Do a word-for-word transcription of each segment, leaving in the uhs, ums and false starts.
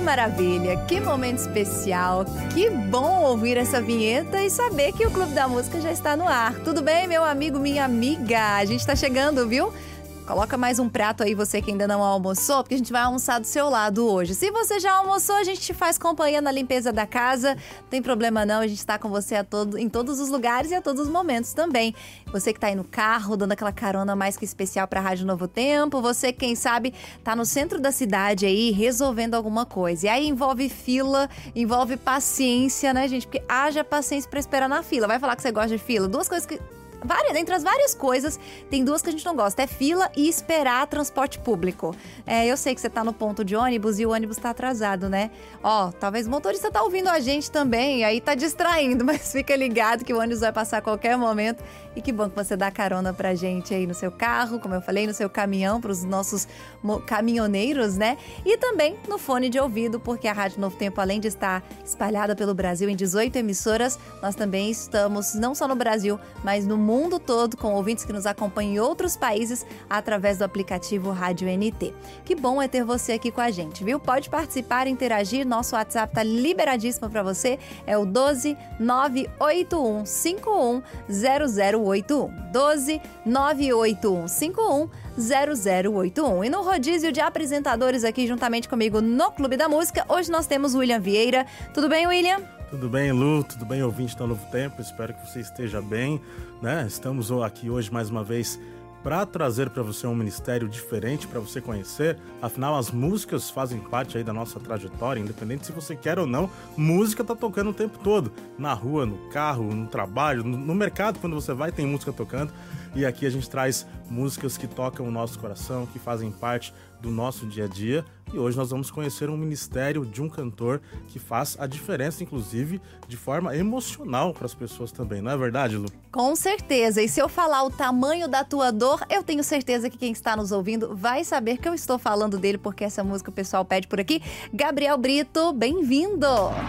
maravilha, que momento especial, que bom ouvir essa vinheta e saber que o Clube da Música já está no ar. Tudo bem, meu amigo, minha amiga? A gente está chegando, viu? Coloca mais um prato aí, você que ainda não almoçou, porque a gente vai almoçar do seu lado hoje. Se você já almoçou, a gente te faz companhia na limpeza da casa. Não tem problema não, a gente está com você a todo, em todos os lugares e a todos os momentos também. Você que está aí no carro, dando aquela carona mais que especial para a Rádio Novo Tempo. Você, quem sabe, tá no centro da cidade aí, resolvendo alguma coisa. E aí envolve fila, envolve paciência, né, gente? Porque haja paciência para esperar na fila. Vai falar que você gosta de fila? Duas coisas que... Várias, entre as várias coisas, tem duas que a gente não gosta. É fila e esperar transporte público. É, eu sei que você tá no ponto de ônibus e o ônibus tá atrasado, né? Ó, talvez o motorista tá ouvindo a gente também, aí tá distraindo, mas fica ligado que o ônibus vai passar a qualquer momento. E que bom que você dá carona pra gente aí no seu carro, como eu falei, no seu caminhão, pros nossos caminhoneiros, né? E também no fone de ouvido, porque a Rádio Novo Tempo, além de estar espalhada pelo Brasil em dezoito emissoras, nós também estamos não só no Brasil, mas no mundo mundo todo, com ouvintes que nos acompanham em outros países através do aplicativo Rádio N T. Que bom é ter você aqui com a gente, viu? Pode participar, interagir, nosso WhatsApp tá liberadíssimo para você, é o doze nove oito um cinco um zero zero oito um, doze nove oito um cinco um zero zero oito um. E no rodízio de apresentadores aqui juntamente comigo no Clube da Música, hoje nós temos o William Vieira. Tudo bem, William? Tudo bem, Lu? Tudo bem, ouvinte da Novo Tempo? Espero que você esteja bem, né? Estamos aqui hoje mais uma vez para trazer para você um ministério diferente para você conhecer. Afinal, as músicas fazem parte aí da nossa trajetória, independente se você quer ou não. Música tá tocando o tempo todo, na rua, no carro, no trabalho, no, no mercado, quando você vai tem música tocando. E aqui a gente traz músicas que tocam o nosso coração, que fazem parte do nosso dia a dia. E hoje nós vamos conhecer um ministério de um cantor que faz a diferença, inclusive, de forma emocional para as pessoas também. Não é verdade, Lu? Com certeza. E se eu falar o tamanho da tua dor, eu tenho certeza que quem está nos ouvindo vai saber que eu estou falando dele, porque essa música o pessoal pede por aqui. Gabriel Brito, bem-vindo!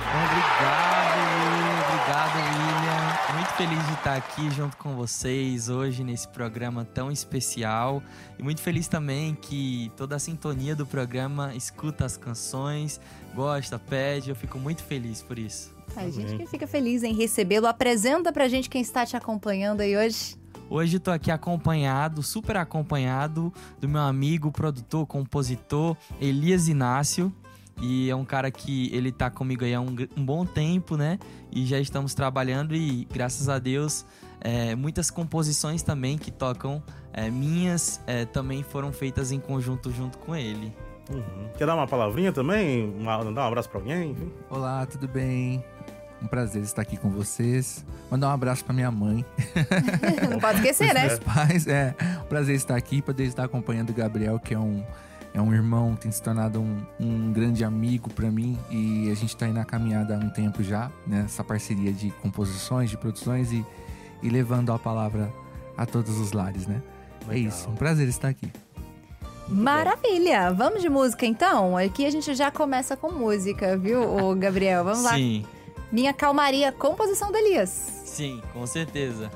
Obrigado, Lu. Obrigado, William. Muito feliz de estar aqui junto com vocês hoje nesse programa tão especial. E muito feliz também que toda a sintonia do programa escuta as canções, gosta, pede. Eu fico muito feliz por isso. A gente que fica feliz em recebê-lo. Apresenta pra gente quem está te acompanhando aí hoje. Hoje eu tô aqui acompanhado, super acompanhado do meu amigo, produtor, compositor Elias Inácio. E é um cara que ele tá comigo aí há um, um bom tempo, né? E já estamos trabalhando e, graças a Deus, é, muitas composições também que tocam é, minhas é, também foram feitas em conjunto junto com ele. Uhum. Quer dar uma palavrinha também? Uma, dar um abraço pra alguém? Enfim. Olá, tudo bem? Um prazer estar aqui com vocês. Mandar um abraço pra minha mãe. Não pode esquecer, né? Meus pais, é. Um prazer estar aqui, poder estar acompanhando o Gabriel, que é um... É um irmão, tem se tornado um, um grande amigo para mim e a gente tá aí na caminhada há um tempo já, nessa parceria de composições, de produções e, e levando a palavra a todos os lares, né? Legal. É isso, um prazer estar aqui. Maravilha! Vamos de música então? Aqui a gente já começa com música, viu, ô Gabriel? Vamos lá. Sim. Minha Calmaria, composição do Elias. Sim, com certeza.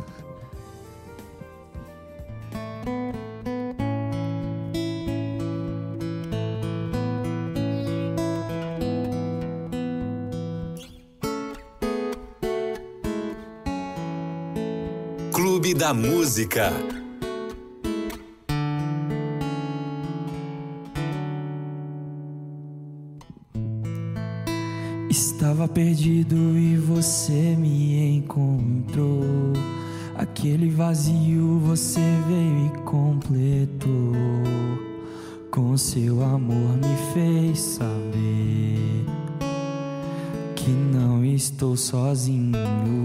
Clube da Música. Estava perdido e você me encontrou. Aquele vazio você veio e completou. Com seu amor me fez saber que não estou sozinho.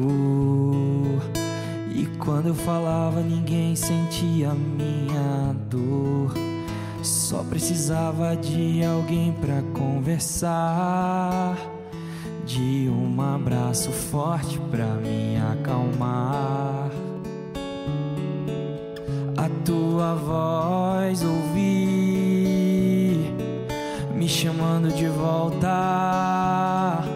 E quando eu falava ninguém sentia minha dor. Só precisava de alguém pra conversar, de um abraço forte pra me acalmar. A tua voz ouvi, me chamando de volta,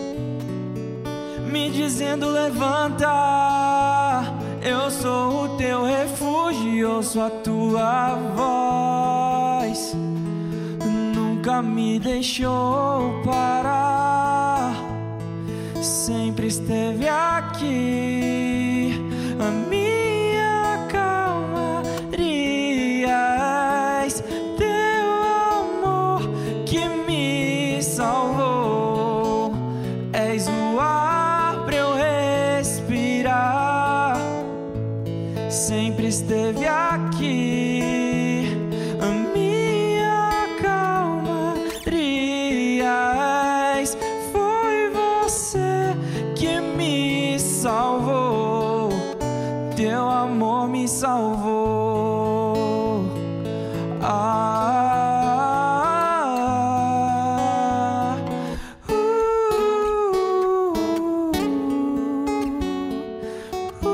me dizendo levanta, eu sou o teu refúgio, eu sou a tua voz. nunca me deixou parar, sempre esteve aqui, a minha calmaria. És teu amor que me salvou, és o ar pra eu respirar, sempre esteve aqui, a minha calmaria. És, foi você que me salvou, teu amor me salvou. Ah, uh, uh,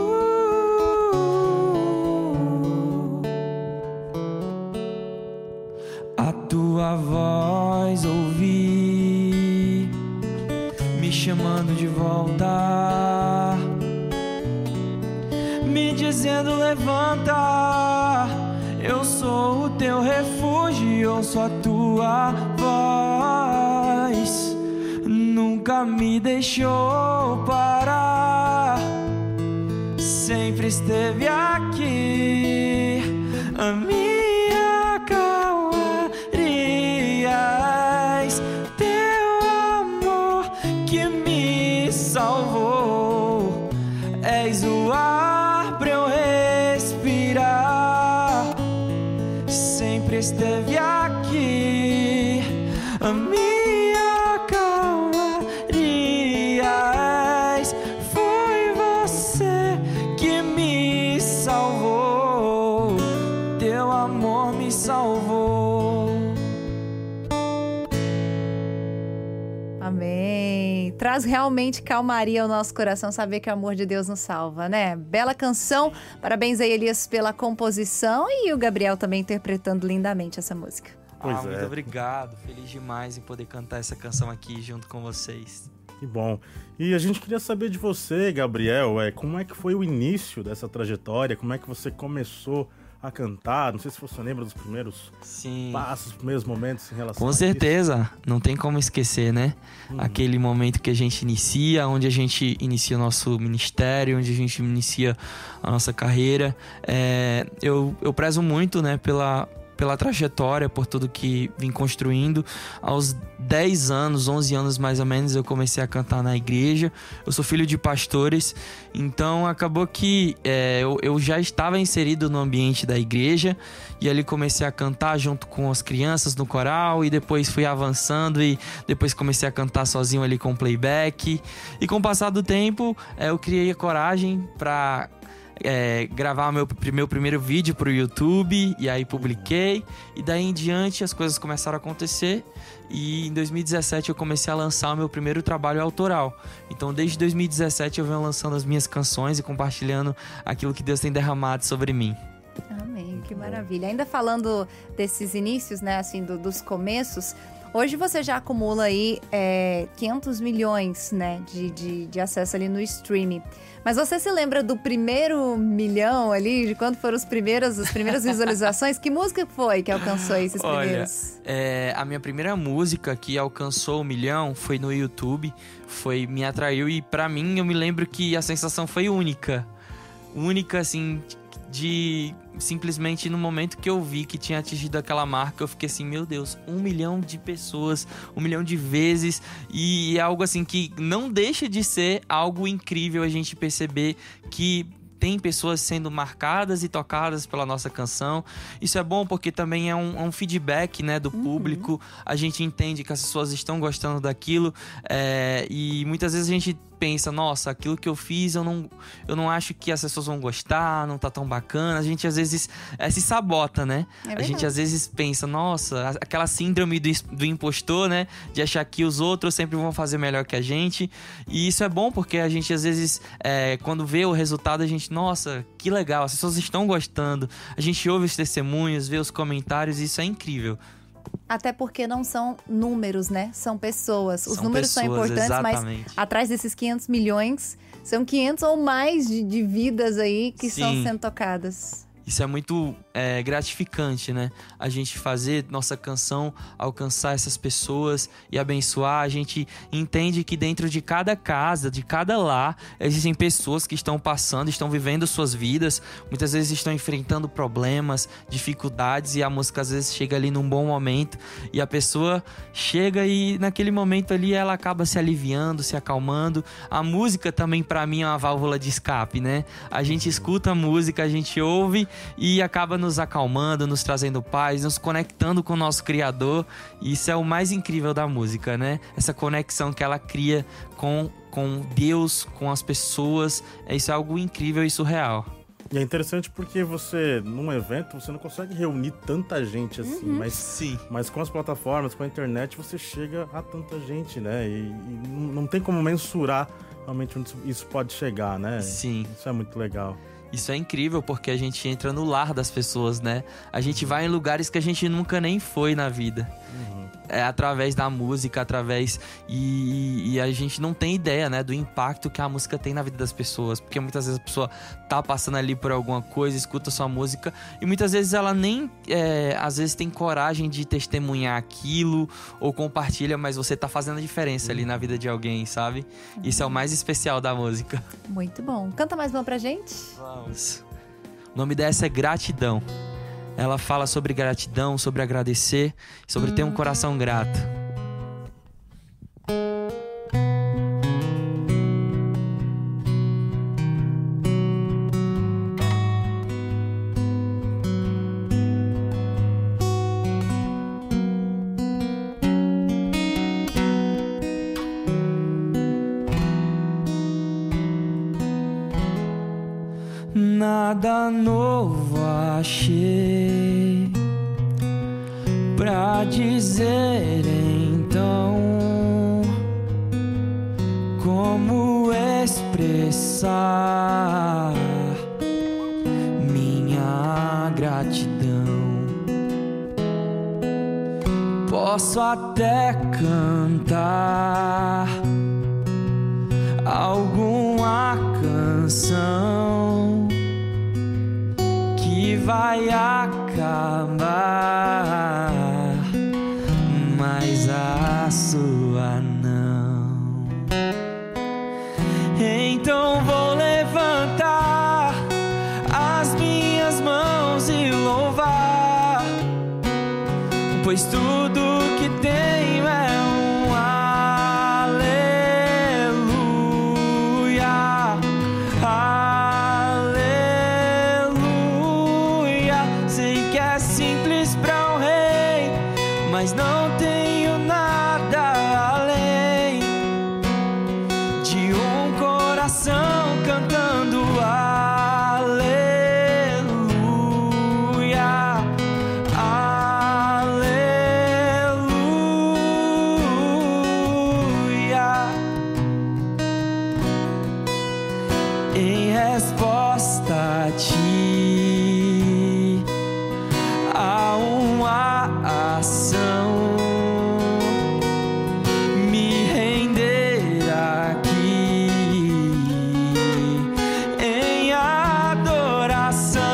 uh. A tua voz ouvi, me chamando de volta, me dizendo levanta, eu sou o teu refúgio, eu sou a tua voz, nunca me deixou parar, sempre esteve aqui, a minha calmaria. És teu amor que me salvou, és o ar pra eu respirar, sempre esteve aqui, a minha calmaria. És, foi você que me salvou, teu amor me salvou. Amém. Traz realmente calmaria ao nosso coração saber que o amor de Deus nos salva, né? Bela canção. Parabéns aí, Elias, pela composição e o Gabriel também interpretando lindamente essa música. Pois ah, é. Muito obrigado. Feliz demais em poder cantar essa canção aqui junto com vocês. Que bom. E a gente queria saber de você, Gabriel, é, como é que foi o início dessa trajetória? Como é que você começou a cantar? Não sei se você lembra dos primeiros Sim. passos, dos primeiros momentos em relação Com a certeza, não tem como esquecer, né? Uhum. Aquele momento que a gente inicia, onde a gente inicia o nosso ministério, onde a gente inicia a nossa carreira. É, eu, eu prezo muito, né, pela, pela trajetória, por tudo que vim construindo. Aos dez anos, onze anos mais ou menos, eu comecei a cantar na igreja. Eu sou filho de pastores, então acabou que é, eu, eu já estava inserido no ambiente da igreja e ali comecei a cantar junto com as crianças no coral e depois fui avançando e depois comecei a cantar sozinho ali com playback. E com o passar do tempo, é, eu criei a coragem para É, gravar meu, meu primeiro vídeo pro YouTube, e aí publiquei, e daí em diante as coisas começaram a acontecer, e em dois mil e dezessete eu comecei a lançar o meu primeiro trabalho autoral. Então desde dois mil e dezessete eu venho lançando as minhas canções e compartilhando aquilo que Deus tem derramado sobre mim. Amém, que maravilha. Ainda falando desses inícios, né, assim, do, dos começos, hoje você já acumula aí é, quinhentos milhões, né, de, de, de acesso ali no streaming. Mas você se lembra do primeiro milhão ali, de quando foram os primeiros, as primeiras visualizações? Que música foi que alcançou esses Olha, primeiros? É, a minha primeira música que alcançou o milhão foi no YouTube, foi Me Atraiu, e pra mim eu me lembro que a sensação foi única. Única, assim, de simplesmente no momento que eu vi que tinha atingido aquela marca, eu fiquei assim, meu Deus, um milhão de pessoas, um milhão de vezes, e é algo assim que não deixa de ser algo incrível a gente perceber que tem pessoas sendo marcadas e tocadas pela nossa canção. Isso é bom porque também é um, é um feedback, né, do uhum. público. A gente entende que as pessoas estão gostando daquilo, é, e muitas vezes a gente pensa, nossa, aquilo que eu fiz, eu não, eu não acho que as pessoas vão gostar, não tá tão bacana. A gente às vezes é, se sabota, né? É a gente às vezes pensa, nossa, aquela síndrome do, do impostor, né? De achar que os outros sempre vão fazer melhor que a gente. E isso é bom porque a gente às vezes, é, quando vê o resultado, a gente, nossa, que legal, as pessoas estão gostando. A gente ouve os testemunhos, vê os comentários, e isso é incrível. Até porque não são números, né? São pessoas. Os são números pessoas, são importantes, exatamente. Mas atrás desses quinhentos milhões, são quinhentos ou mais de, de vidas aí que Sim. estão sendo tocadas. Isso é muito é, gratificante, né? A gente fazer nossa canção alcançar essas pessoas e abençoar. A gente entende que dentro de cada casa, de cada lar, existem pessoas que estão passando, estão vivendo suas vidas. Muitas vezes estão enfrentando problemas, dificuldades, e a música às vezes chega ali num bom momento e a pessoa chega e naquele momento ali ela acaba se aliviando, se acalmando. A música também para mim é uma válvula de escape, né? A gente escuta a música, a gente ouve e acaba nos acalmando, nos trazendo paz, nos conectando com o nosso Criador. E isso é o mais incrível da música, né? Essa conexão que ela cria com, com Deus, com as pessoas. Isso é algo incrível e surreal. E é interessante porque você, num evento, você não consegue reunir tanta gente assim, Uhum. mas, Sim. mas com as plataformas, com a internet, você chega a tanta gente, né? E, e não tem como mensurar realmente onde isso pode chegar, né? Sim. Isso é muito legal. Isso é incrível porque a gente entra no lar das pessoas, né? A gente vai em lugares que a gente nunca nem foi na vida. Uhum. É através da música, através... E, e a gente não tem ideia, né? Do impacto que a música tem na vida das pessoas. Porque muitas vezes a pessoa tá passando ali por alguma coisa, escuta sua música e muitas vezes ela nem... É, às vezes tem coragem de testemunhar aquilo ou compartilha, mas você tá fazendo a diferença ali na vida de alguém, sabe? Isso é o mais especial da música. Muito bom. Canta mais uma pra gente? Vamos. O nome dessa é Gratidão. Ela fala sobre gratidão, sobre agradecer, sobre ter um coração grato. Nada novo achei pra dizer, então como expressar minha gratidão. Posso até cantar alguma canção que vai acabar, mas a sua não. Então vou levantar as minhas mãos e louvar, pois tudo que tenho é um aleluia, aleluia. Sei que é simples para um rei, mas não tenho nada além de um coração cantando aleluia, aleluia. Em resposta a ti, há uma ação, me render aqui em adoração.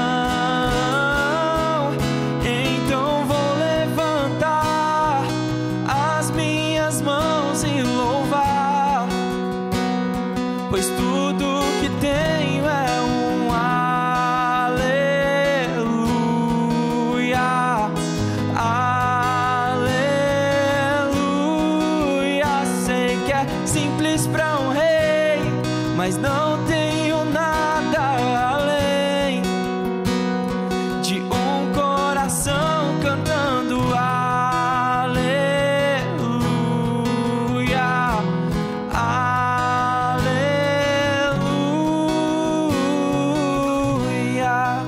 Então vou levantar as minhas mãos e louvar, pois tudo que tenho é um aleluia, aleluia. Sei que é simples para um rei, mas não tenho nada além de um coração cantando aleluia, aleluia.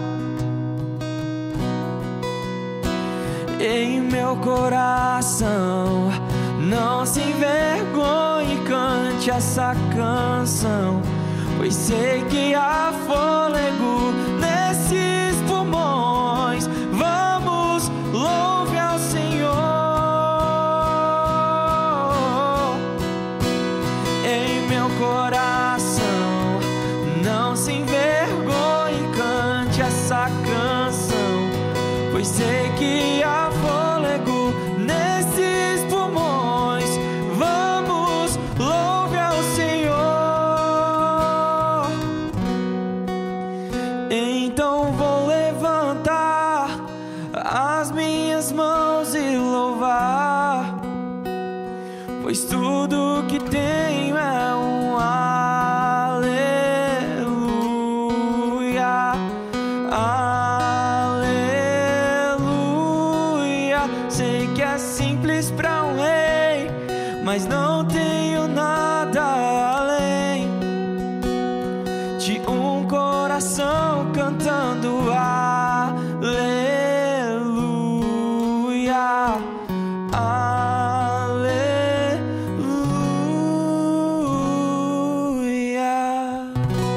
Em meu coração não se envergonhe, cante essa canção, pois sei que há fôlego nesses pulmões. Vamos, louve ao Senhor. Em meu coração não se envergonhe, cante essa canção, pois tudo que tenho é um aleluia, aleluia. Sei que é simples pra um rei, mas não tenho nada além de um coração cantando aleluia, aleluia.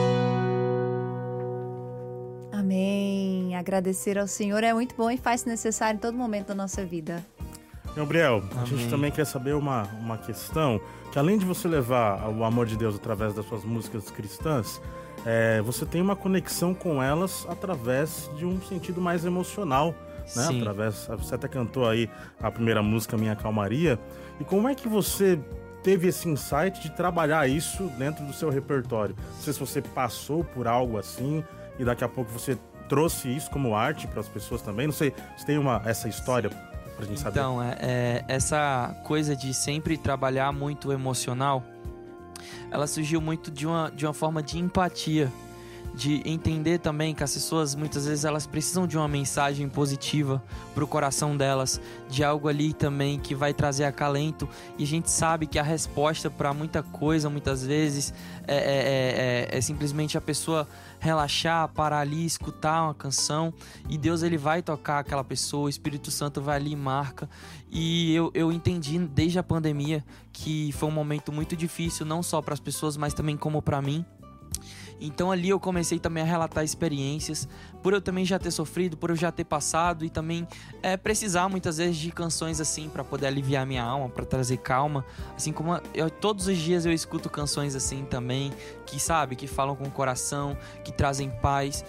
Amém. Agradecer ao Senhor é muito bom e faz necessário em todo momento da nossa vida. Gabriel, a Amém. gente também quer saber uma, uma questão, que além de você levar o amor de Deus através das suas músicas cristãs, é, você tem uma conexão com elas através de um sentido mais emocional, né? Sim. Através, você até cantou aí a primeira música, Minha Calmaria. E como é que você teve esse insight de trabalhar isso dentro do seu repertório? Não sei se você passou por algo assim e daqui a pouco você trouxe isso como arte para as pessoas também. Não sei se tem uma, essa história pra gente saber. Então, é, é, essa coisa de sempre trabalhar muito emocional, ela surgiu muito de uma, de uma forma de empatia, de entender também que as pessoas, muitas vezes, elas precisam de uma mensagem positiva pro coração delas, de algo ali também que vai trazer acalento, e a gente sabe que a resposta para muita coisa, muitas vezes, é, é, é, é simplesmente a pessoa relaxar, parar ali, escutar uma canção, e Deus, ele vai tocar aquela pessoa, o Espírito Santo vai ali e marca. E eu, eu entendi desde a pandemia que foi um momento muito difícil, não só para as pessoas, mas também como para mim. Então ali eu comecei também a relatar experiências, por eu também já ter sofrido, por eu já ter passado, e também é, precisar muitas vezes de canções assim para poder aliviar minha alma, para trazer calma. Assim como eu, todos os dias eu escuto canções assim também, que sabe, que falam com o coração, que trazem paz.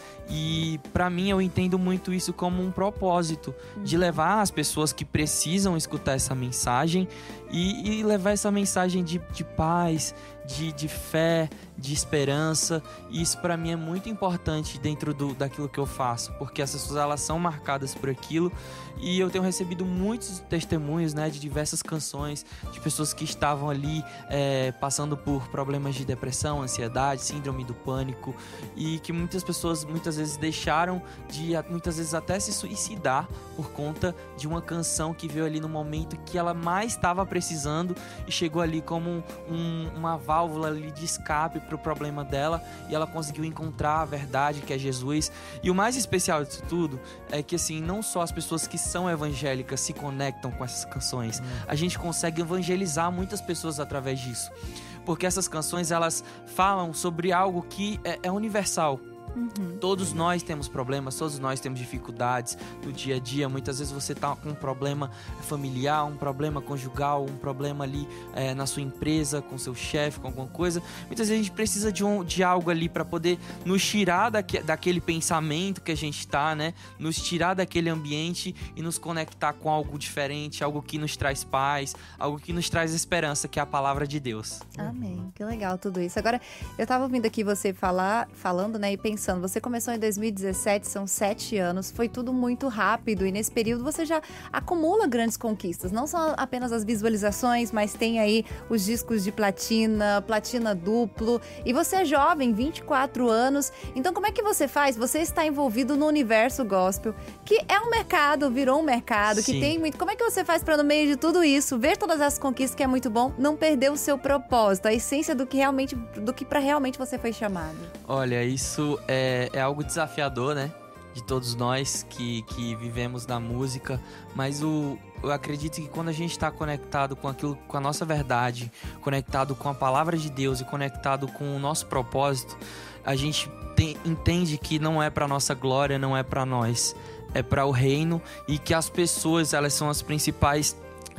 E para mim eu entendo muito isso como um propósito de levar as pessoas que precisam escutar essa mensagem e, e levar essa mensagem de, de paz, de, de fé, de esperança. E isso para mim é muito importante dentro do, daquilo que eu faço, porque as pessoas, elas são marcadas por aquilo. E eu tenho recebido muitos testemunhos, né, de diversas canções, de pessoas que estavam ali é, passando por problemas de depressão, ansiedade, síndrome do pânico, e que muitas pessoas muitas vezes deixaram de, muitas vezes até se suicidar por conta de uma canção que veio ali no momento que ela mais estava precisando e chegou ali como um, uma válvula ali de escape para o problema dela, e ela conseguiu encontrar a verdade, que é Jesus. E o mais especial disso tudo é que, assim, não só as pessoas que são evangélicas se conectam com essas canções, hum. a gente consegue evangelizar muitas pessoas através disso, porque essas canções, elas falam sobre algo que é, é universal. Uhum. Todos nós temos problemas, todos nós temos dificuldades no dia a dia. Muitas vezes você está com um problema familiar, um problema conjugal, um problema ali é, na sua empresa, com seu chefe, com alguma coisa. Muitas vezes a gente precisa de, um, de algo ali para poder nos tirar daque, daquele pensamento que a gente está, né? Nos tirar daquele ambiente e nos conectar com algo diferente, algo que nos traz paz, algo que nos traz esperança, que é a palavra de Deus. Amém, que legal tudo isso. Agora, eu estava ouvindo aqui você falar, falando, né, e pensando, você começou em dois mil e dezessete, são sete anos, foi tudo muito rápido, e nesse período você já acumula grandes conquistas, não só apenas as visualizações, mas tem aí os discos de platina, platina duplo, e você é jovem, vinte e quatro anos, então como é que você faz? Você está envolvido no universo gospel, que é um mercado, virou um mercado, Sim. que tem muito... Como é que você faz para, no meio de tudo isso, ver todas as conquistas, que é muito bom, não perder o seu propósito, a essência do que realmente, do que para realmente você foi chamado? Olha, isso é, é algo desafiador, né? De todos nós que, que vivemos na música, mas o, eu acredito que quando a gente está conectado com aquilo, com a nossa verdade, conectado com a palavra de Deus e conectado com o nosso propósito, a gente tem, entende que não é para nossa glória, não é para nós, é para o reino, e que as pessoas, elas são as principais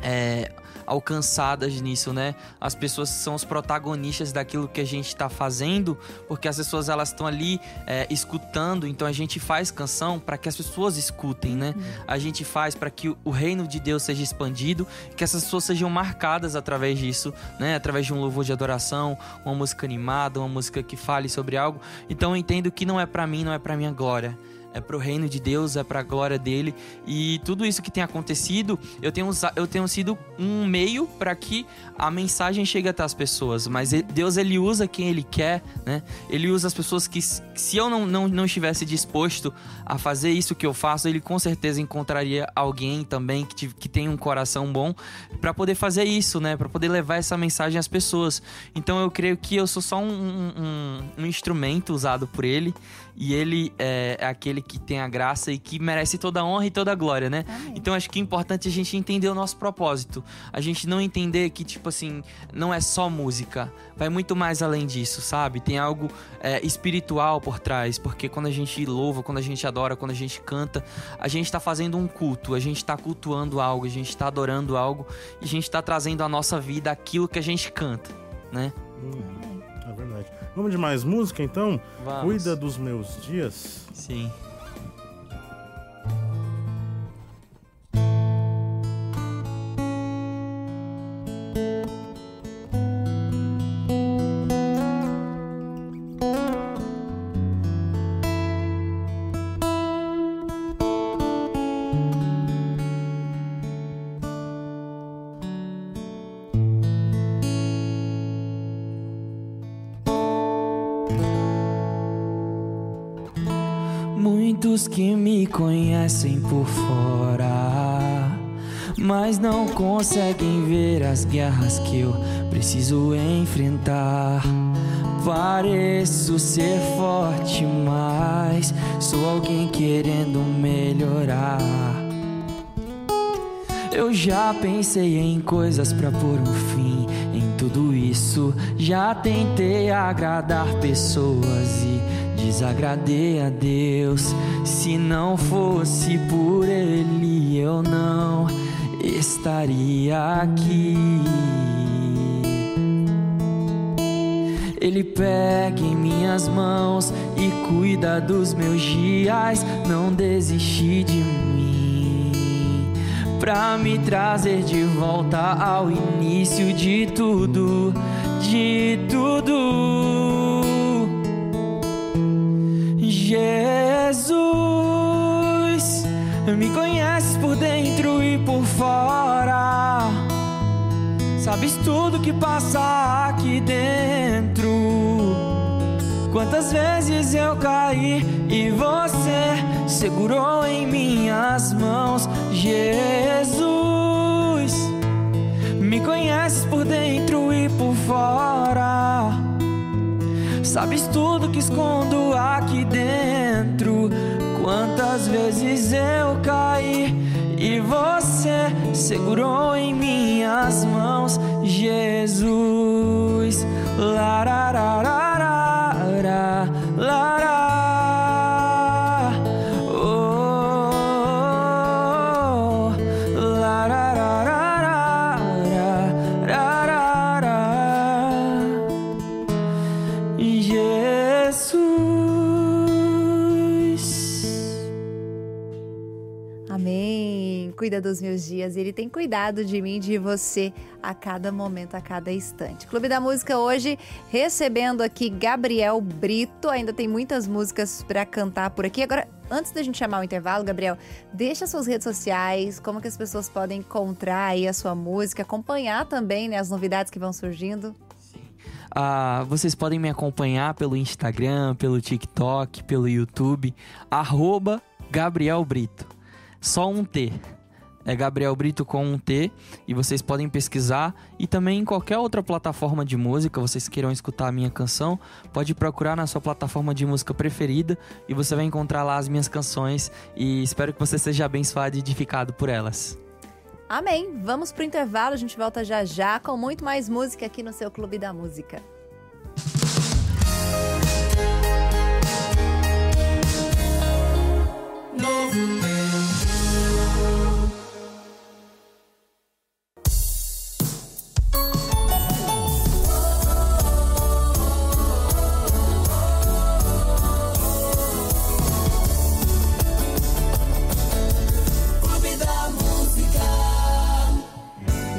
é, alcançadas nisso, né? As pessoas são os protagonistas daquilo que a gente está fazendo, porque as pessoas, elas estão ali é, escutando. Então a gente faz canção para que as pessoas escutem, né? Uhum. A gente faz para que o reino de Deus seja expandido, que essas pessoas sejam marcadas através disso, né? Através de um louvor de adoração, uma música animada, uma música que fale sobre algo. Então eu entendo que não é para mim, não é para minha glória. é pro reino de Deus, é pra glória dele. E tudo isso que tem acontecido, eu tenho, eu tenho sido um meio para que a mensagem chegue até as pessoas. Mas Deus, ele usa quem ele quer, né? Ele usa as pessoas que, se eu não, não, não estivesse disposto a fazer isso que eu faço, ele com certeza encontraria alguém também que, que tem um coração bom para poder fazer isso, né? Para poder levar essa mensagem às pessoas. Então eu creio que eu sou só um, um, um instrumento usado por ele. E ele é, é aquele que tem a graça e que merece toda a honra e toda a glória, né? Amém. Então acho que é importante a gente entender o nosso propósito. A gente não entender que, tipo assim, não é só música. Vai muito mais além disso, sabe? Tem algo é, espiritual por trás. Porque quando a gente louva, quando a gente adora, quando a gente canta, a gente tá fazendo um culto. A gente tá cultuando algo, a gente tá adorando algo. E a gente tá trazendo à nossa vida aquilo que a gente canta, né? Hum, é verdade. Vamos de mais música, então? Vamos. Cuida dos meus dias. Sim. Muitos que me conhecem por fora, mas não conseguem ver as guerras que eu preciso enfrentar. Pareço ser forte, mas sou alguém querendo melhorar. Eu já pensei em coisas pra pôr um fim em tudo isso. Já tentei agradar pessoas e desagradei a Deus. Se não fosse por Ele, eu não estaria aqui. Ele pega em minhas mãos e cuida dos meus dias. Não desistir de mim, pra me trazer de volta ao início de tudo, de tudo. Jesus, me conheces por dentro e por fora. Sabes tudo que passa aqui dentro. Quantas vezes eu caí e você segurou em minhas mãos. Jesus, me conheces por dentro e por fora. Sabes tudo que escondo aqui dentro. Quantas vezes eu caí e você segurou em minhas mãos. Jesus, larararara, lara, oh, larararara, rarara, Jesus. Amém. Cuida dos meus dias. Ele tem cuidado de mim e de você a cada momento, a cada instante. Clube da Música hoje recebendo aqui Gabriel Brito. Ainda tem muitas músicas para cantar por aqui. Agora, antes da gente chamar o intervalo, Gabriel, deixa suas redes sociais, como que as pessoas podem encontrar aí a sua música, acompanhar também, né, as novidades que vão surgindo. Ah, vocês podem me acompanhar pelo Instagram, pelo TikTok, pelo YouTube, arroba Gabriel Brito. Só um T. É Gabriel Brito com um T. E vocês podem pesquisar. E também em qualquer outra plataforma de música, vocês queiram escutar a minha canção, pode procurar na sua plataforma de música preferida e você vai encontrar lá as minhas canções. E espero que você seja abençoado e edificado por elas. Amém. Vamos pro intervalo, a gente volta já já com muito mais música aqui no seu Clube da Música. Já estamos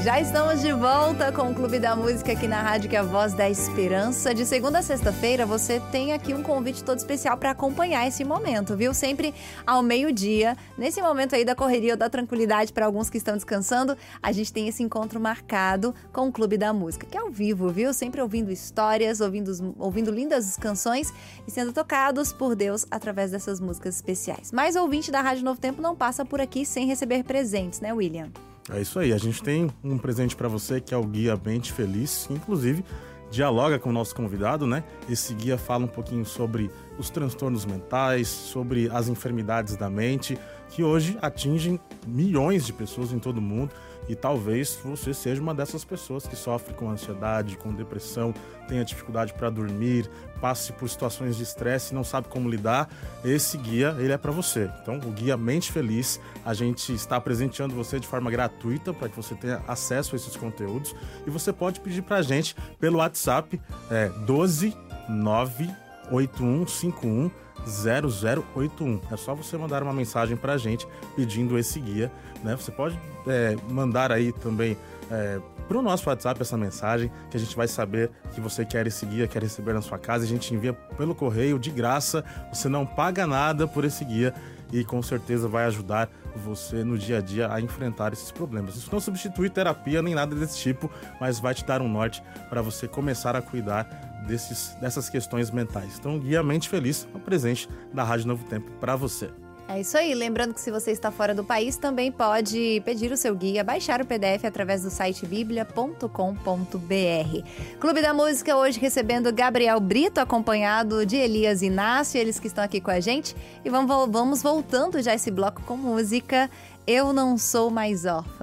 Estamos de volta com o Clube da Música aqui na rádio, que é a voz da esperança. De segunda a sexta-feira, você tem aqui um convite todo especial para acompanhar esse momento, viu? Sempre ao meio-dia, nesse momento aí da correria ou da tranquilidade para alguns que estão descansando, a gente tem esse encontro marcado com o Clube da Música, que é ao vivo, viu? Sempre ouvindo histórias, ouvindo, ouvindo lindas canções e sendo tocados por Deus através dessas músicas especiais. Mas o ouvinte da Rádio Novo Tempo não passa por aqui sem receber presentes, né, William? É isso aí, a gente tem um presente para você que é o Guia Mente Feliz, que inclusive dialoga com o nosso convidado, né? Esse guia fala um pouquinho sobre os transtornos mentais, sobre as enfermidades da mente, que hoje atingem milhões de pessoas em todo o mundo. E talvez você seja uma dessas pessoas que sofre com ansiedade, com depressão, tenha dificuldade para dormir, passe por situações de estresse e não sabe como lidar. Esse guia, ele é para você. Então, o Guia Mente Feliz, a gente está presenteando você de forma gratuita para que você tenha acesso a esses conteúdos. E você pode pedir para a gente pelo WhatsApp, é, doze nove oito um cinco um zero zero oito um. É só você mandar uma mensagem para a gente pedindo esse guia, né? Você pode é, mandar aí também é, para o nosso WhatsApp essa mensagem, que a gente vai saber que você quer esse guia, quer receber na sua casa. A gente envia pelo correio de graça, você não paga nada por esse guia e com certeza vai ajudar você no dia a dia a enfrentar esses problemas. Isso não substitui terapia nem nada desse tipo, mas vai te dar um norte para você começar a cuidar desses, dessas questões mentais. Então, Guia Mente Feliz é um presente da Rádio Novo Tempo para você. É isso aí, lembrando que se você está fora do país, também pode pedir o seu guia, baixar o P D F através do site biblia ponto com ponto b r. Clube da Música hoje recebendo Gabriel Brito, acompanhado de Elias Inácio, eles que estão aqui com a gente. E vamos, vamos voltando já esse bloco com música Eu Não Sou Mais Órfã.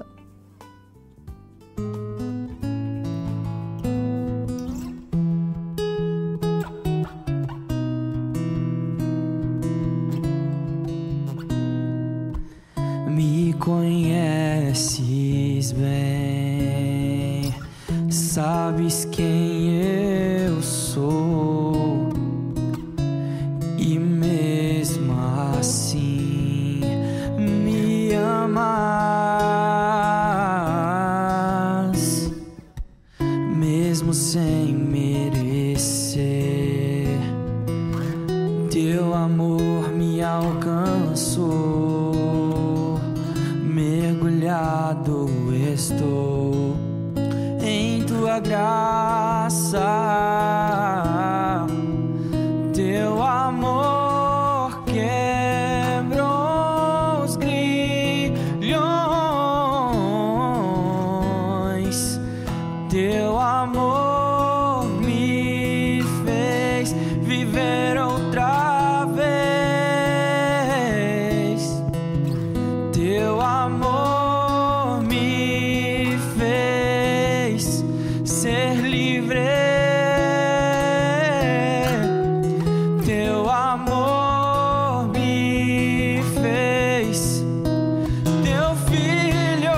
Me conheces bem, sabes quem eu sou, e mesmo assim me amas, mesmo sem merecer. Teu amor me alcançou, mergulhado estou em tua graça. Teu amor quebrou os grilhões. Teu amor me fez viver outra vez. Teu amor me fez ser livre. Teu amor me fez teu filho.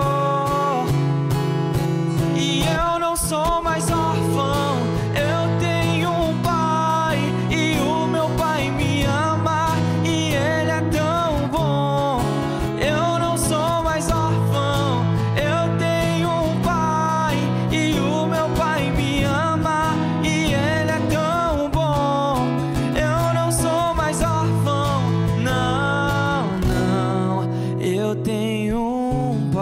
E eu não sou mais órfão, eu tenho um pai, e o meu pai me ama, e ele é tão bom. Eu não sou mais órfão, eu tenho um pai, e o meu pai me ama, e ele é tão bom. Eu não sou mais órfão, não, não, eu tenho um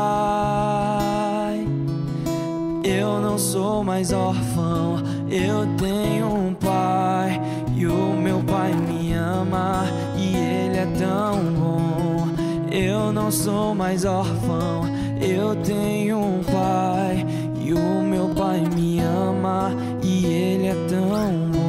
pai. Eu não sou mais órfão, eu tenho um pai, e o meu pai me ama, e ele é tão bom. Eu não sou mais órfão, eu tenho um pai, e o meu pai me ama, e ele é tão bom.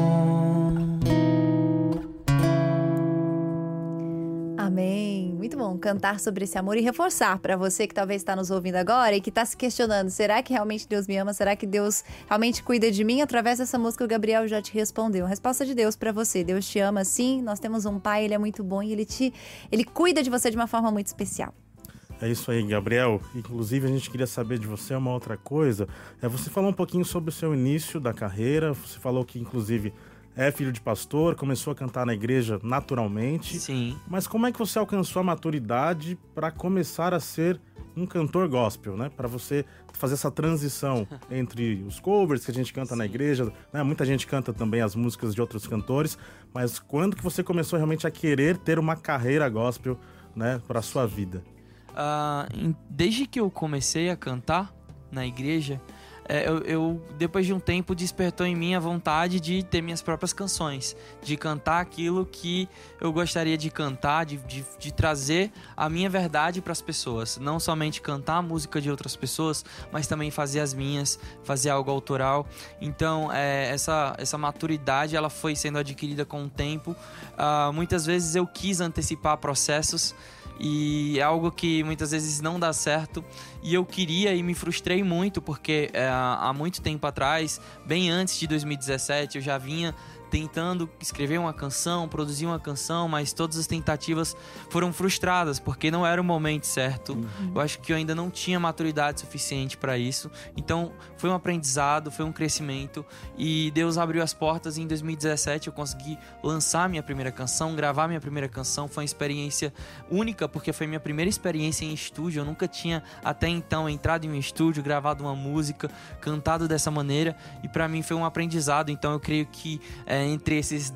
Amém. Muito bom cantar sobre esse amor e reforçar para você que talvez está nos ouvindo agora e que está se questionando, será que realmente Deus me ama? Será que Deus realmente cuida de mim? Através dessa música o Gabriel já te respondeu. A resposta de Deus para você. Deus te ama, sim. Nós temos um pai, ele é muito bom e ele te, ele cuida de você de uma forma muito especial. É isso aí, Gabriel. Inclusive, a gente queria saber de você uma outra coisa. É, você falou um pouquinho sobre o seu início da carreira. Você falou que, inclusive, é filho de pastor, começou a cantar na igreja naturalmente. Sim. Mas como é que você alcançou a maturidade para começar a ser um cantor gospel, né? Para você fazer essa transição entre os covers que a gente canta Sim. na igreja, né? Muita gente canta também as músicas de outros cantores, mas quando que você começou realmente a querer ter uma carreira gospel, né, para sua vida? Uh, desde que eu comecei a cantar na igreja, É, eu, eu, depois de um tempo, despertou em mim a vontade de ter minhas próprias canções, de cantar aquilo que eu gostaria de cantar, de, de, de trazer a minha verdade para as pessoas. Não somente cantar a música de outras pessoas, mas também fazer as minhas, fazer algo autoral. Então, é, essa, essa maturidade ela foi sendo adquirida com o tempo. Uh, muitas vezes eu quis antecipar processos, e é algo que muitas vezes não dá certo, e eu queria e me frustrei muito porque é, há muito tempo atrás, bem antes de dois mil e dezessete, eu já vinha tentando escrever uma canção, produzir uma canção, mas todas as tentativas foram frustradas, porque não era o momento certo. Uhum. Eu acho que eu ainda não tinha maturidade suficiente para isso. Então, foi um aprendizado, foi um crescimento, e Deus abriu as portas. E em dois mil e dezessete eu consegui lançar minha primeira canção, gravar minha primeira canção. Foi uma experiência única, porque foi minha primeira experiência em estúdio. Eu nunca tinha, até então, entrado em um estúdio, gravado uma música, cantado dessa maneira, e para mim foi um aprendizado. Então, eu creio que é, entre esses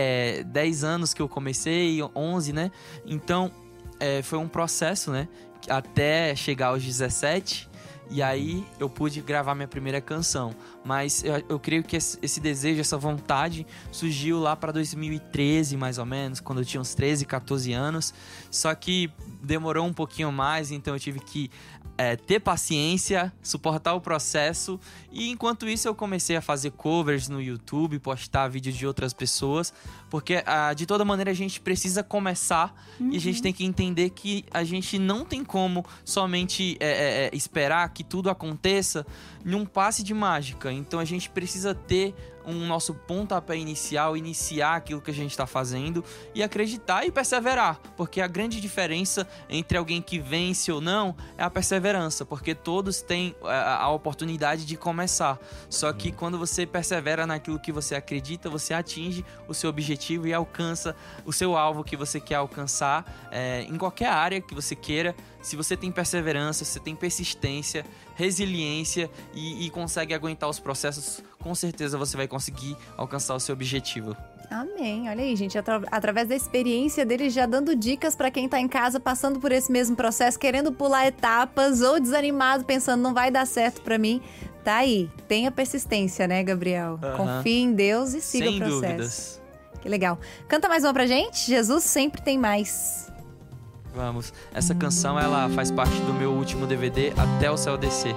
dez anos que eu comecei, onze, né? Então, é, foi um processo, né? Até chegar aos dezessete, e aí eu pude gravar minha primeira canção. Mas eu, eu creio que esse, esse desejo, essa vontade surgiu lá para dois mil e treze, mais ou menos, quando eu tinha uns treze, quatorze anos. Só que demorou um pouquinho mais, então eu tive que É, ter paciência, suportar o processo, e enquanto isso eu comecei a fazer covers no YouTube, postar vídeos de outras pessoas, porque ah, de toda maneira a gente precisa começar. Uhum. E a gente tem que entender que a gente não tem como somente é, é, esperar que tudo aconteça num passe de mágica. Então a gente precisa ter um nosso pontapé inicial, iniciar aquilo que a gente está fazendo e acreditar e perseverar, porque a grande diferença entre alguém que vence ou não é a perseverança, porque todos têm a, a oportunidade de começar, só que quando você persevera naquilo que você acredita, você atinge o seu objetivo e alcança o seu alvo que você quer alcançar, é, em qualquer área que você queira. Se você tem perseverança, você tem persistência, resiliência e, e consegue aguentar os processos, com certeza você vai conseguir alcançar o seu objetivo. Amém. Olha aí, gente, atra- através da experiência dele, já dando dicas para quem tá em casa, passando por esse mesmo processo, querendo pular etapas ou desanimado, pensando não vai dar certo para mim. Tá aí, tenha persistência, né, Gabriel? Uhum. Confie em Deus e siga Sem o processo. Dúvidas. Que legal. Canta mais uma pra gente? Jesus sempre tem mais. Vamos. Essa canção, ela faz parte do meu último D V D, Até o Céu Descer.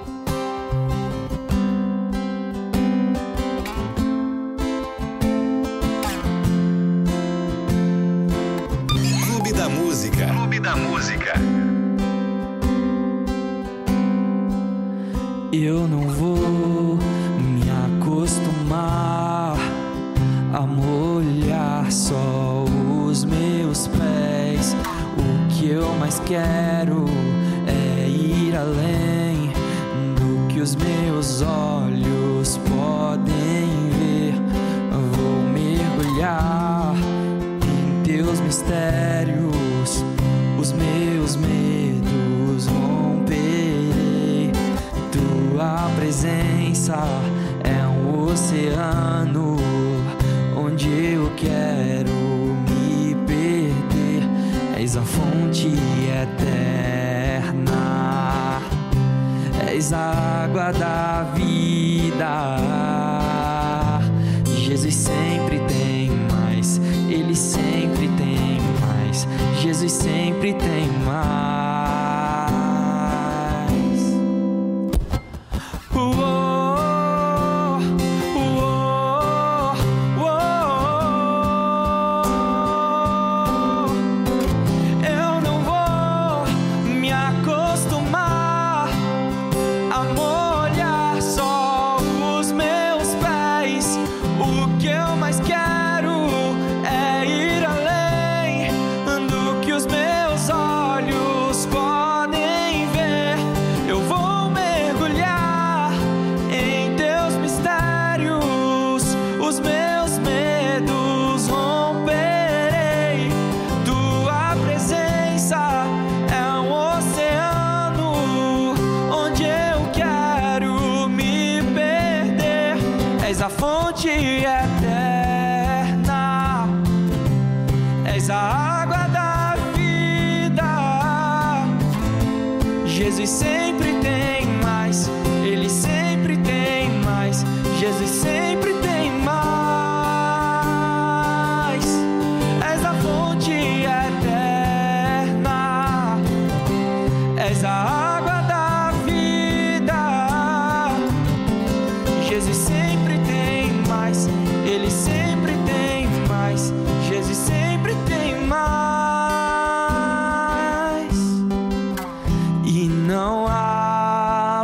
Clube da Música. Clube da Música. Eu não vou me acostumar a molhar só os meus pés. O que eu mais quero é ir além do que os meus olhos podem ver. Vou mergulhar em teus mistérios, os meus medos romperei. Tua presença é um oceano onde eu quero me perder. És a fonte eterna, és a água da vida. Jesus sempre tem mais, Ele sempre tem mais, Jesus sempre tem mais. Os meus olhos És a fonte eterna, és a água da vida. Jesus sempre tem mais, Ele sempre tem mais, Jesus sempre tem mais. És a fonte eterna, és a água da vida. Jesus sempre tem mais, Ele sempre tem mais, Jesus sempre tem mais. E não há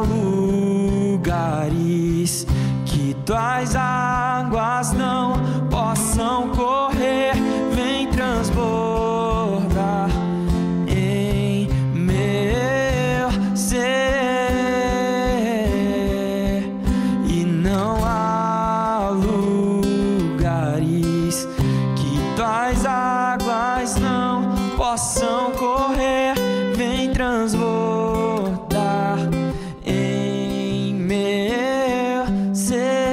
lugares que tuas águas não possam correr, vem transbordar em meu ser. E não há lugares que tuas águas não possam correr, vem transbordar em meu ser.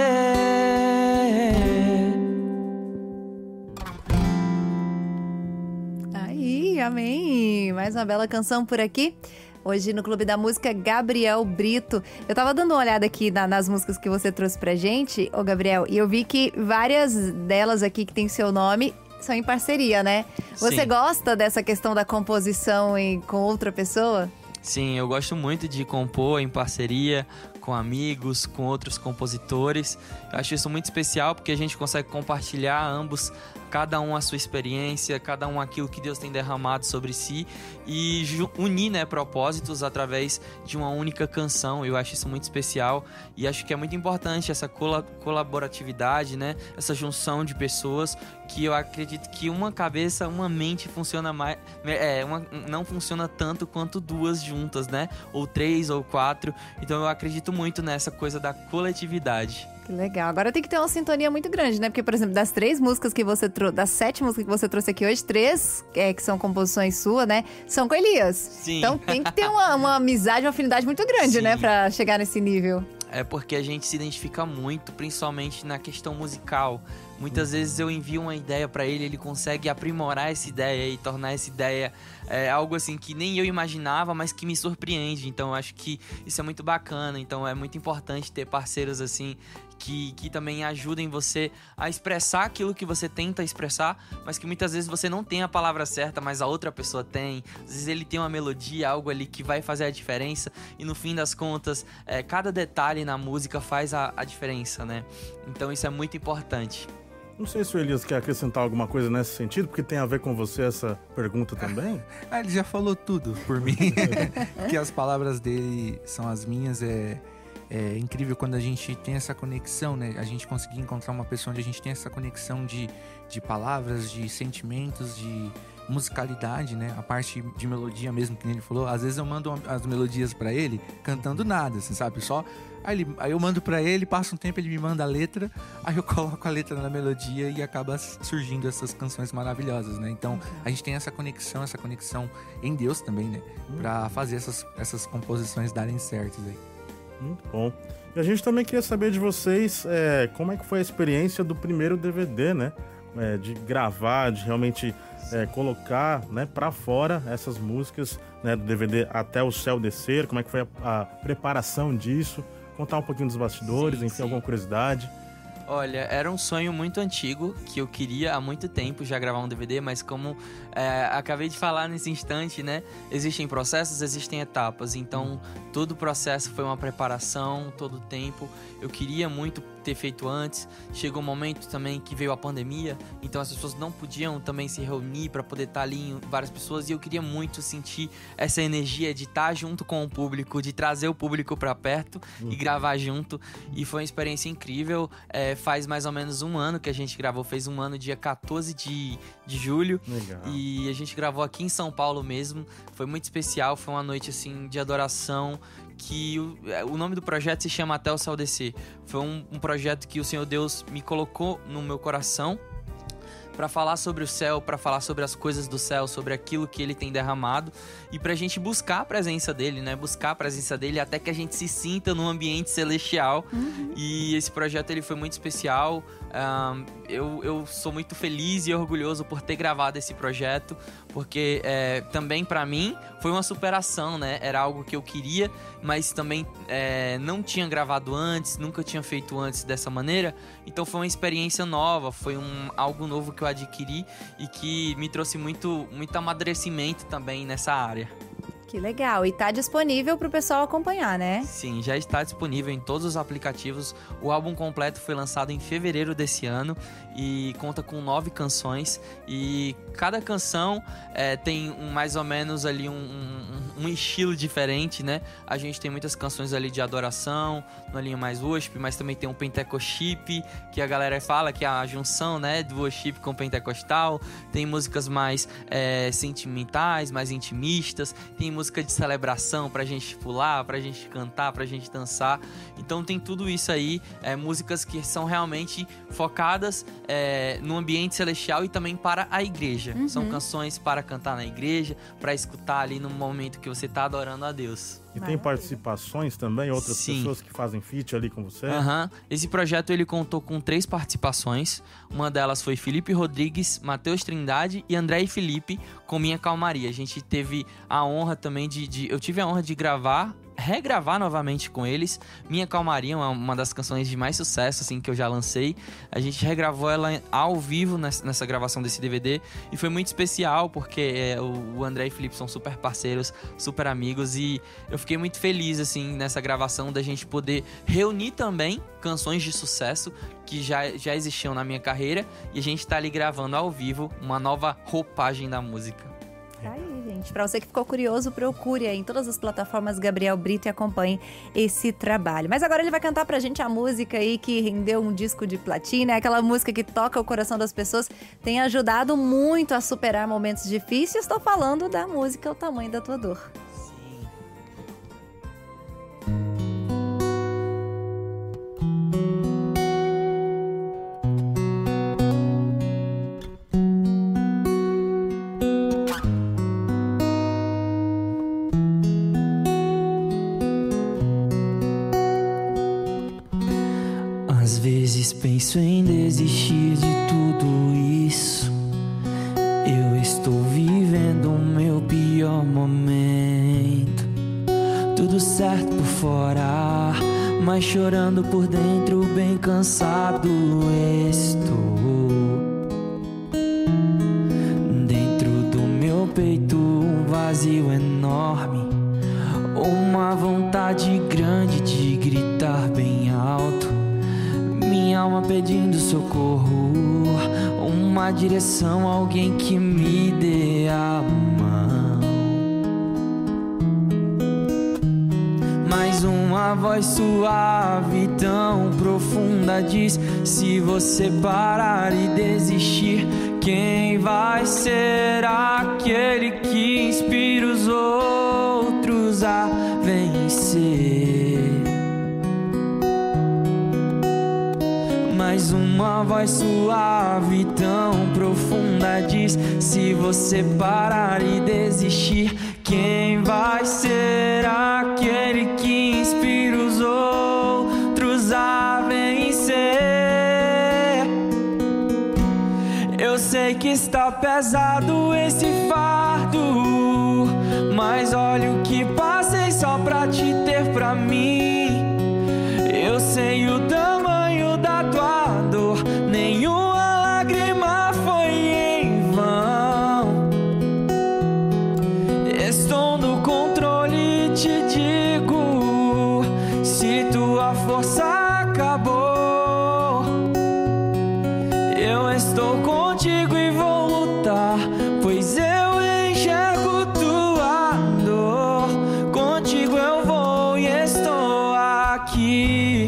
Aí, amém. Mais uma bela canção por aqui. Hoje no Clube da Música, Gabriel Brito. Eu tava dando uma olhada aqui na- nas músicas que você trouxe pra gente, ô Gabriel, e eu vi que várias delas aqui que tem seu nome são em parceria, né? Você Sim. gosta dessa questão da composição em- com outra pessoa? Sim, eu gosto muito de compor em parceria com amigos, com outros compositores. Eu acho isso muito especial porque a gente consegue compartilhar ambos, cada um a sua experiência, cada um aquilo que Deus tem derramado sobre si e ju- unir, né, propósitos através de uma única canção. Eu acho isso muito especial e acho que é muito importante essa cola- colaboratividade, né, essa junção de pessoas, que eu acredito que uma cabeça, uma mente funciona mais, é, uma, não funciona tanto quanto duas juntas, né, ou três ou quatro. Então eu acredito muito nessa coisa da coletividade. Que legal. Agora tem que ter uma sintonia muito grande, né? Porque, por exemplo, das três músicas que você trouxe, das sete músicas que você trouxe aqui hoje, três é, que são composições suas, né? São com Elias. Sim. Então tem que ter uma, uma amizade, uma afinidade muito grande, Sim. né? Pra chegar nesse nível. É porque a gente se identifica muito, principalmente na questão musical. Muitas vezes eu envio uma ideia pra ele, ele consegue aprimorar essa ideia e tornar essa ideia é, algo assim que nem eu imaginava, mas que me surpreende. Então eu acho que isso é muito bacana. Então é muito importante ter parceiros assim que, que também ajudem você a expressar aquilo que você tenta expressar, mas que muitas vezes você não tem a palavra certa, mas a outra pessoa tem. Às vezes ele tem uma melodia, algo ali que vai fazer a diferença, e no fim das contas, é, cada detalhe na música faz a, a diferença, né? Então isso é muito importante. Não sei se o Elias quer acrescentar alguma coisa nesse sentido, porque tem a ver com você essa pergunta também. Ah, ele já falou tudo por mim. Que as palavras dele são as minhas. É, é incrível quando a gente tem essa conexão, né? A gente conseguir encontrar uma pessoa onde a gente tem essa conexão de, de palavras, de sentimentos, de musicalidade, né? A parte de melodia mesmo, que ele falou. Às vezes eu mando as melodias pra ele cantando nada, assim, sabe? Só... Aí, ele, aí eu mando pra ele, passa um tempo, ele me manda a letra, aí eu coloco a letra na melodia e acaba surgindo essas canções maravilhosas, né? Então, a gente tem essa conexão, essa conexão em Deus também, né? Pra fazer essas, essas composições darem certo aí. Muito bom. E a gente também queria saber de vocês é, como é que foi a experiência do primeiro D V D, né? É, de gravar, de realmente é, colocar, né, pra fora essas músicas, né, do D V D Até o Céu Descer. Como é que foi a, a preparação disso? Contar um pouquinho dos bastidores, Sim, enfim, sim. alguma curiosidade. Olha, era um sonho muito antigo, que eu queria há muito tempo já gravar um D V D, mas como é, acabei de falar nesse instante, né? Existem processos, existem etapas, então todo o processo foi uma preparação, todo o tempo. Eu queria muito ter feito antes. Chegou um momento também que veio a pandemia, então as pessoas não podiam também se reunir para poder estar ali em várias pessoas, e eu queria muito sentir essa energia de estar junto com o público, de trazer o público para perto Uhum. e gravar junto, e foi uma experiência incrível. É, faz mais ou menos um ano que a gente gravou, fez um ano dia quatorze de, de julho, Legal. e a gente gravou aqui em São Paulo mesmo. Foi muito especial, foi uma noite assim de adoração, que o, o nome do projeto se chama Até o Céu Descer. Foi um, um projeto que o Senhor Deus me colocou no meu coração para falar sobre o céu, para falar sobre as coisas do céu, sobre aquilo que ele tem derramado e pra gente buscar a presença dele, né? Buscar a presença dele até que a gente se sinta num ambiente celestial. Uhum. E esse projeto ele foi muito especial. Um, eu, eu sou muito feliz e orgulhoso por ter gravado esse projeto, porque é, também pra mim foi uma superação, né? Era algo que eu queria, mas também é, não tinha gravado antes, nunca tinha feito antes dessa maneira. Então foi uma experiência nova, foi um, algo novo que eu adquiri e que me trouxe muito, muito amadurecimento também nessa área. Que legal. E tá disponível pro pessoal acompanhar, né? Sim, já está disponível em todos os aplicativos. O álbum completo foi lançado em fevereiro desse ano e conta com nove canções. E cada canção é, tem um, mais ou menos ali um, um, um estilo diferente, né? A gente tem muitas canções ali de adoração, na linha mais worship, mas também tem um pentecostal, que a galera fala que é a junção, né, do worship com o pentecostal. Tem músicas mais é, sentimentais, mais intimistas. Tem música de celebração pra gente pular, pra gente cantar, pra gente dançar. Então tem tudo isso aí, é, músicas que são realmente focadas é, no ambiente celestial e também para a igreja. Uhum. São canções para cantar na igreja, para escutar ali no momento que você tá adorando a Deus. E tem participações também, outras Sim. pessoas que fazem feat ali com você? Uhum. Esse projeto ele contou com três participações. Uma delas foi Felipe Rodrigues, Matheus Trindade e André e Felipe com Minha Calmaria. A gente teve a honra também de, de... Eu tive a honra de gravar, regravar novamente com eles Minha Calmaria, uma, uma das canções de mais sucesso assim, que eu já lancei. A gente regravou ela ao vivo nessa, nessa gravação desse D V D e foi muito especial porque é, o, o André e Felipe são super parceiros, super amigos e eu fiquei muito feliz assim nessa gravação da gente poder reunir também canções de sucesso que já, já existiam na minha carreira e a gente tá ali gravando ao vivo uma nova roupagem da música. Tá aí, gente. Pra você que ficou curioso, procure aí em todas as plataformas Gabriel Brito e acompanhe esse trabalho. Mas agora ele vai cantar pra gente a música aí que rendeu um disco de platina, aquela música que toca o coração das pessoas, tem ajudado muito a superar momentos difíceis. Estou falando da música O Tamanho da Tua Dor. Às vezes penso em desistir de tudo isso. Eu estou vivendo o meu pior momento. Tudo certo por fora, mas chorando por dentro, bem cansado estou. Dentro do meu peito um vazio enorme, uma vontade grande de gritar bem alto. Minha alma pedindo socorro, uma direção, alguém que me dê a mão. Mas uma voz suave, tão profunda diz: se você parar e desistir, quem vai ser aquele que inspira os outros a vencer? Mas uma voz suave, tão profunda diz: se você parar e desistir, quem vai ser aquele que inspira os outros a vencer? Eu sei que está pesado esse fardo, mas olha o que passei só pra te ter pra mim. Eu sei o tamanho da tua dor, nenhuma lágrima foi em vão. Estou no controle e te digo: se tua força acabou, eu estou contigo e vou lutar, pois eu enxergo tua dor. Contigo eu vou e estou aqui.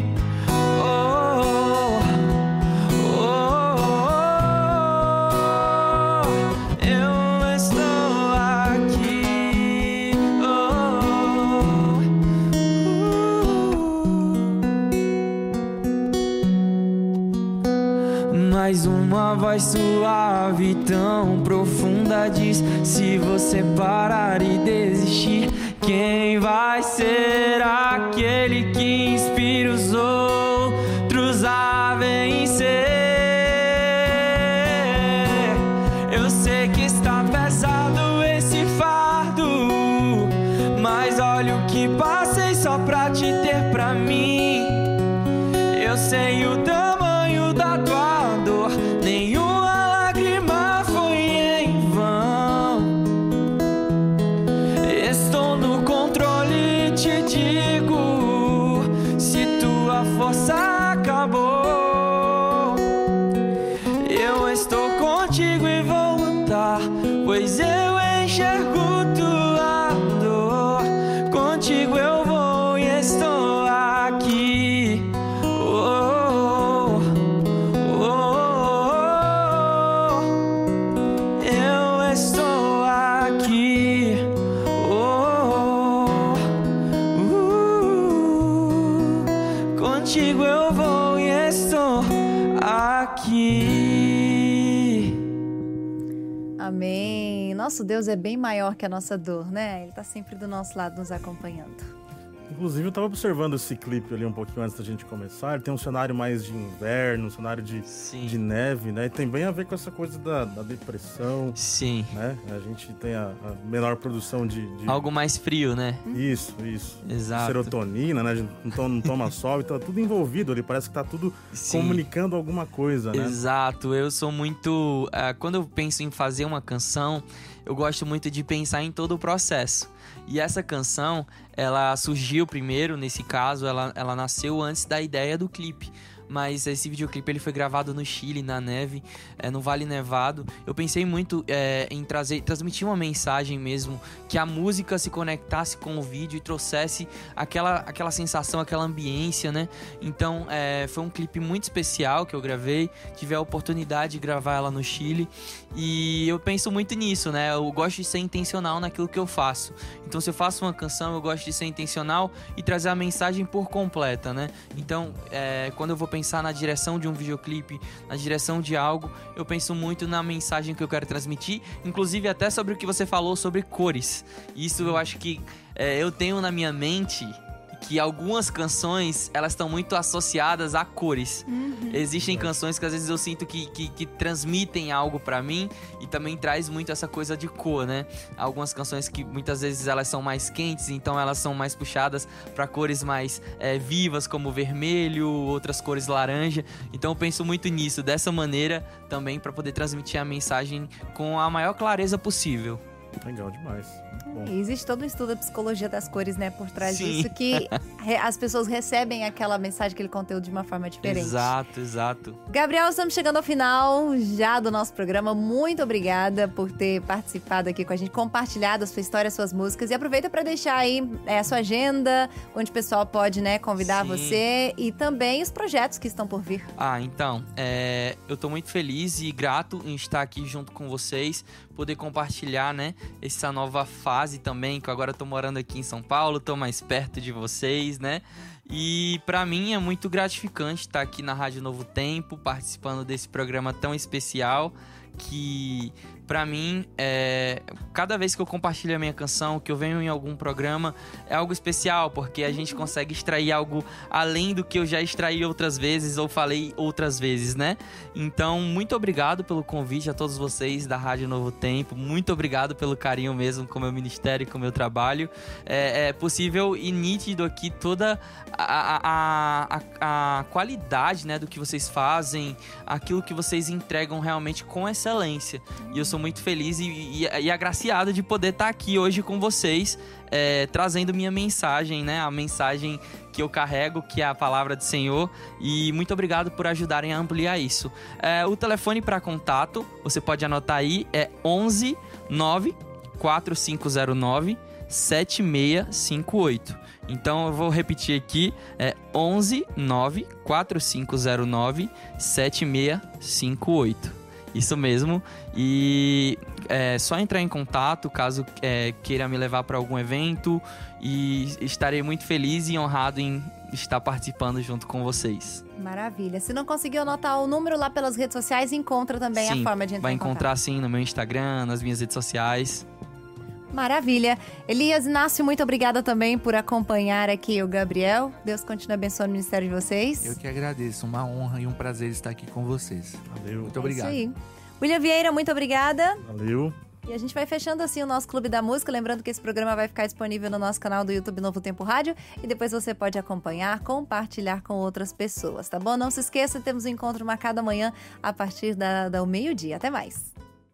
Mas uma voz suave, tão profunda diz: se você parar e desistir, quem vai ser aquele que inspira os outros a vencer? Eu sei que está pesado esse fardo, mas olha o que passei só pra te ter pra mim. Eu sei o tamanho da tua dor, nenhuma lágrima foi em vão. Estou no controle, te digo, se tua força acabou, eu estou contigo e vou lutar, pois eu enxergo tua dor. Contigo eu vou e estou aqui. Oh, oh, oh, oh. Eu estou aqui. Oh, uh, contigo eu vou e estou aqui. Amém. Nosso Deus é bem maior que a nossa dor, né? Ele tá sempre do nosso lado nos acompanhando. Inclusive, eu tava observando esse clipe ali um pouquinho antes da gente começar. Ele tem um cenário mais de inverno, um cenário de, de neve, né? E tem bem a ver com essa coisa da, da depressão. Sim. Né? A gente tem a, a menor produção de, de... Algo mais frio, né? Isso, isso. Exato. Serotonina, né? A gente não toma, não toma sol, então tudo envolvido ali. Parece que tá tudo Sim. comunicando alguma coisa, né? Exato. Eu sou muito... Uh, quando eu penso em fazer uma canção, eu gosto muito de pensar em todo o processo. E essa canção, ela surgiu primeiro, nesse caso, ela, ela nasceu antes da ideia do clipe. Mas esse videoclipe ele foi gravado no Chile, na neve, é, no Vale Nevado. Eu pensei muito é, em trazer, transmitir uma mensagem mesmo, que a música se conectasse com o vídeo e trouxesse aquela, aquela sensação, aquela ambiência, né? Então é, foi um clipe muito especial que eu gravei, tive a oportunidade de gravar ela no Chile. E eu penso muito nisso, né? Eu gosto de ser intencional naquilo que eu faço. Então se eu faço uma canção, eu gosto de ser intencional e trazer a mensagem por completa, né? Então é, quando eu vou pensar na direção de um videoclipe, na direção de algo, eu penso muito na mensagem que eu quero transmitir, inclusive até sobre o que você falou sobre cores. Isso eu acho que é, eu tenho na minha mente que algumas canções, elas estão muito associadas a cores. Uhum. Existem canções que às vezes eu sinto que, que, que transmitem algo pra mim e também traz muito essa coisa de cor, né? Algumas canções que muitas vezes elas são mais quentes, então elas são mais puxadas pra cores mais é, vivas, como vermelho, outras cores laranja. Então eu penso muito nisso, dessa maneira também, pra poder transmitir a mensagem com a maior clareza possível. Legal demais. Bom. Existe todo um estudo da psicologia das cores, né, por trás Sim. disso, que as pessoas recebem aquela mensagem, aquele conteúdo de uma forma diferente. Exato, exato. Gabriel, estamos chegando ao final já do nosso programa. Muito obrigada por ter participado aqui com a gente, compartilhado a sua história, as suas músicas. E aproveita para deixar aí é, a sua agenda, onde o pessoal pode, né, convidar Sim. você e também os projetos que estão por vir. Ah, então, é, eu tô muito feliz e grato em estar aqui junto com vocês, poder compartilhar, né, essa nova fase também, que agora eu tô morando aqui em São Paulo, tô mais perto de vocês, né? E pra mim é muito gratificante estar aqui na Rádio Novo Tempo, participando desse programa tão especial, que pra mim, é, cada vez que eu compartilho a minha canção, que eu venho em algum programa, é algo especial, porque a gente consegue extrair algo além do que eu já extraí outras vezes ou falei outras vezes, né? Então, muito obrigado pelo convite a todos vocês da Rádio Novo Tempo, muito obrigado pelo carinho mesmo com o meu ministério e com o meu trabalho. É, é possível e nítido aqui toda a, a, a, a qualidade, né, do que vocês fazem, aquilo que vocês entregam realmente com excelência. E eu sou muito feliz e, e, e agraciado de poder estar aqui hoje com vocês, é, trazendo minha mensagem, né? A mensagem que eu carrego, que é a palavra do Senhor. E muito obrigado por ajudarem a ampliar isso. É, o telefone para contato, você pode anotar aí, é onze nove quatro cinco zero nove sete seis cinco oito. Então eu vou repetir aqui, é onze nove quatro cinco zero nove sete seis cinco oito. Isso mesmo, e é só entrar em contato caso é, queira me levar para algum evento, e estarei muito feliz e honrado em estar participando junto com vocês. Maravilha. Se não conseguiu anotar o número lá pelas redes sociais, encontra também Sim, a forma de entrar vai em contato. encontrar sim no meu Instagram, nas minhas redes sociais. Maravilha. Elias Inácio, muito obrigada também por acompanhar aqui o Gabriel. Deus continue abençoando o ministério de vocês. Eu que agradeço, uma honra e um prazer estar aqui com vocês. Valeu. Muito É obrigado. isso aí. William Vieira, muito obrigada. Valeu. E a gente vai fechando assim o nosso Clube da Música. Lembrando que esse programa vai ficar disponível no nosso canal do YouTube Novo Tempo Rádio. E depois você pode acompanhar, compartilhar com outras pessoas, tá bom? Não se esqueça, temos um encontro marcado amanhã a partir da, da meio-dia. Até mais.